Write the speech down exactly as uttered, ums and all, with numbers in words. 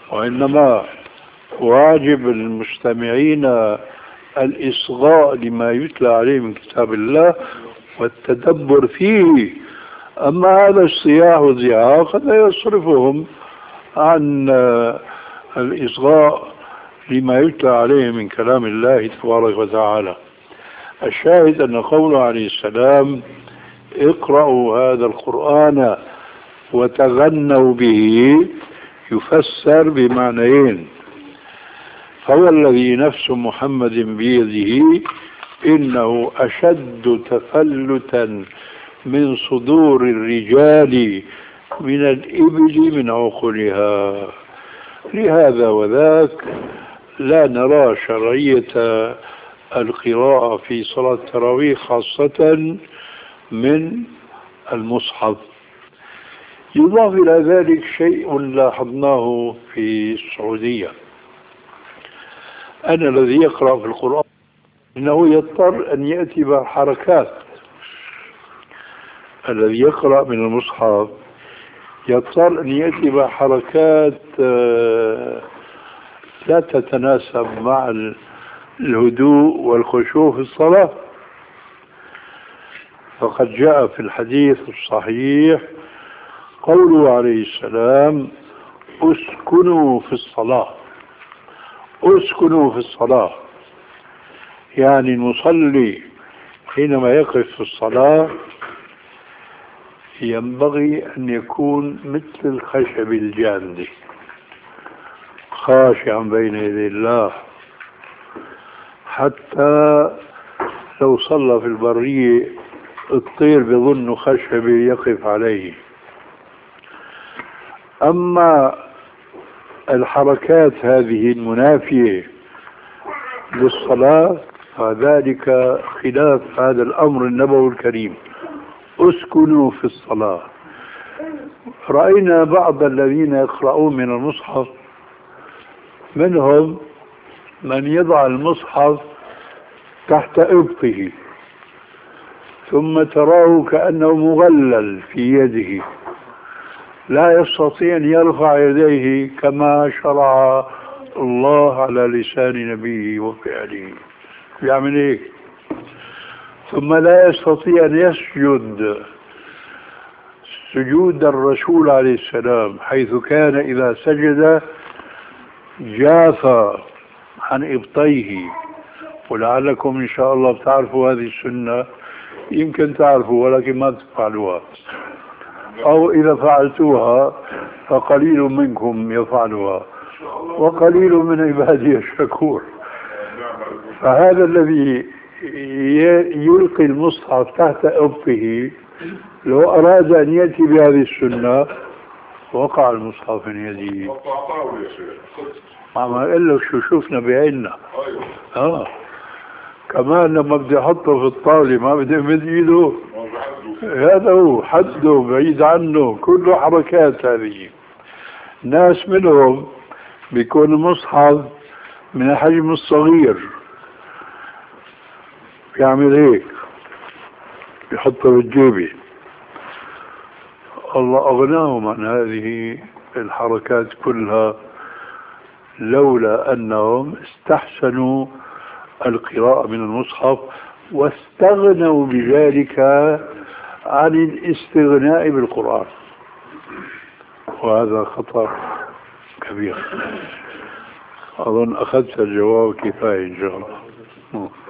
وإنما واجب المستمعين الإصغاء لما يتلى عليه من كتاب الله والتدبر فيه. أما هذا الصياح والزعاق قد يصرفهم عن الإصغاء لما يتلى عليه من كلام الله تبارك وتعالى. الشاهد أن قوله عليه السلام اقرأوا هذا القرآن وتغنوا به يفسر بمعنيين. فهو الذي نفس محمد بيده إنه أشد تفلتا من صدور الرجال من الإبل من عقلها. لهذا وذاك لا نرى شرعية القراءة في صلاة التراويح خاصة من المصحف. يضاف إلى ذلك شيء لاحظناه في السعودية، أن الذي يقرأ في القرآن إنه يضطر أن يأتي بحركات. الذي يقرأ من المصحف يضطر أن يأتي بحركات لا تتناسب مع الهدوء والخشوع في الصلاة. فقد جاء في الحديث الصحيح قوله عليه السلام اسكنوا في الصلاة. اسكنوا في الصلاة يعني المصلي حينما يقف في الصلاة ينبغي أن يكون مثل الخشب الجاندي خاشعا بين يدي الله، حتى لو صلى في البرية الطير بظن خشب يقف عليه. أما الحركات هذه المنافية للصلاة فذلك خلاف هذا الأمر النبوي الكريم. اسكنوا في الصلاة. رأينا بعض الذين يقرؤون من المصحف منهم من يضع المصحف تحت إبطه ثم تراه كأنه مغلل في يده، لا يستطيع أن يرفع يديه كما شرع الله على لسان نبيه وفعله، يعمل هيك. ثم لا يستطيع أن يسجد سجود الرسول عليه السلام، حيث كان إذا سجد جاف عن إبطيه. ولعلكم إن شاء الله تعرفوا هذه السنة، يمكن تعرفوا ولكن ما تفعلوها، أو إذا فعلتوها فقليل منكم يفعلها وقليل من عبادي الشكور. فهذا الذي يلقي المصحف تحت إبطه لو أراد أن يأتي بهذه السنة وقع المصحف من يده. ما أقول لك شو شوفنا بعيننا. آه كمان لما بدي أحطه في الطاولة ما بدي أمد إيده، هذا هو حده بعيد عنه، كله حركات. هذه ناس منهم بيكون المصحف من الحجم الصغير يعمل هيك يحطه بالجيبه. الله أغناهم عن هذه الحركات كلها لولا أنهم استحسنوا القراءة من المصحف واستغنوا بذلك عن الاستغناء بالقرآن، وهذا خطأ كبير. أظن أخذت الجواب كفاية إن شاء الله.